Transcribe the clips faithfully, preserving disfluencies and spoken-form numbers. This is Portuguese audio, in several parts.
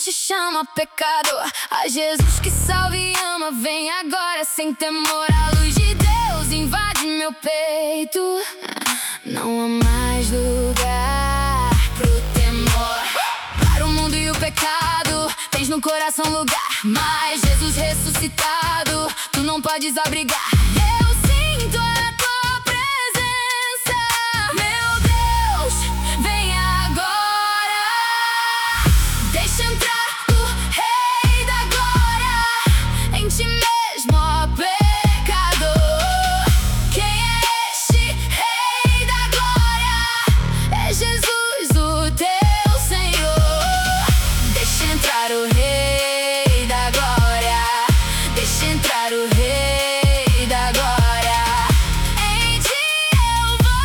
te chama pecador. A Jesus que salve e ama, vem agora sem temor. A luz de Deus invade meu peito. Não há mais lugar pro temor. Para o mundo e o pecado, tens no coração lugar. Mas Jesus ressuscitado, tu não podes abrigar. Eu sinto a tua presença, meu Deus, vem agora. Deixa entrar o Rei da Glória em ti mesmo, ó pecador. Quem é este Rei da Glória? É Jesus, o teu Senhor. Deixa entrar o Rei da Glória. Deixa entrar o Rei da Glória. Em ti eu vou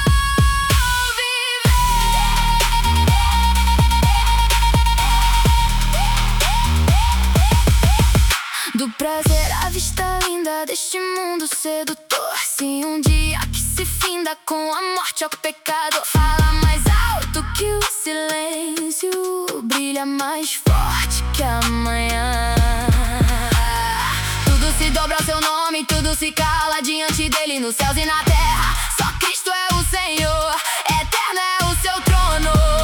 viver. Do prazer à vista linda deste mundo sedutor. Se um dia que se finda com a morte ao pecado, fala mais alto que o silêncio, brilha mais forte que a manhã. Tudo se dobra ao seu nome, tudo se cala diante dele nos céus e na terra. Só Cristo é o Senhor, eterno é o seu trono.